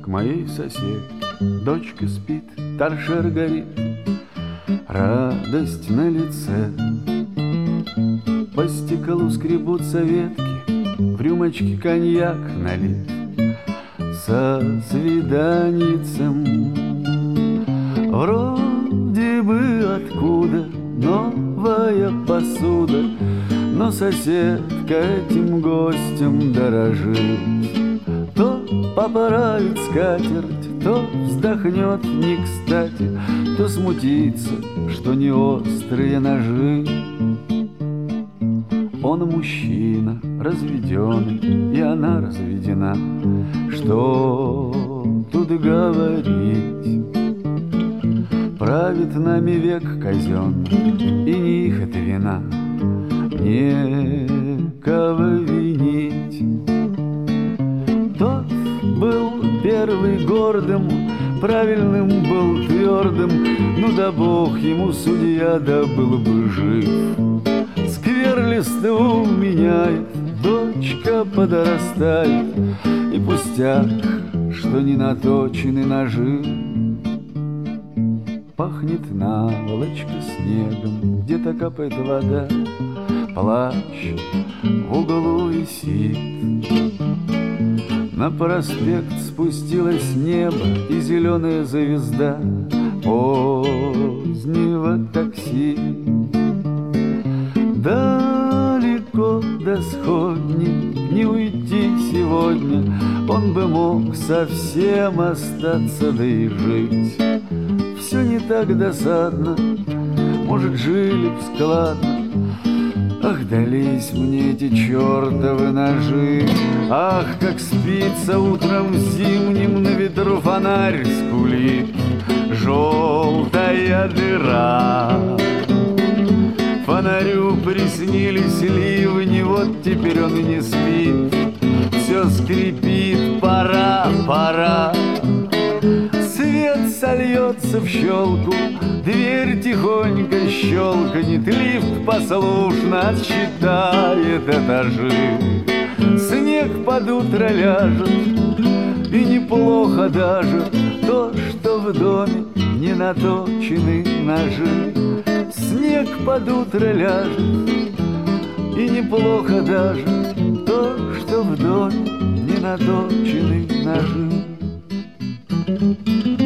моей соседке. Дочка спит, торшер горит, радость на лице. По стеклу скребутся ветки, в рюмочке коньяк налит. Со свиданицем вроде бы откуда новая посуда, но соседка этим гостем дорожит. То поправит скатерть, то вздохнет не кстати, то смутится, что не острые ножи. Он мужчина, разведенный, и она разведена. Что тут говорить? Правит нами век казенный, и не их это вина, некого винить. Тот был первый гордым, правильным был твердым, ну да бог ему судья, да был бы жив. Сквер листву меняет, дочка подрастает, и пустяк, что не наточены ножи. Пахнет наволочка снегом, где-то капает вода, плащ в углу висит. На проспект спустилось небо и зеленая звезда позднего такси. Далеко до сходни не уйти сегодня, он бы мог совсем остаться, да и жить. Все не так досадно, может, жили б складно. Ах, дались мне эти чертовы ножи. Ах, как спится утром зимним, на ветру фонарь скулит, желтая дыра. Фонарю приснились ливни, вот теперь он и не спит. Все скрипит, пора, пора. Свет сольется в щелку, дверь тихонько щелканет, лифт послушно отсчитает этажи. Снег под утро ляжет, и неплохо даже то, что в доме не наточены ножи. Снег под утро ляжет, и неплохо даже то, что в доме не наточены ножи.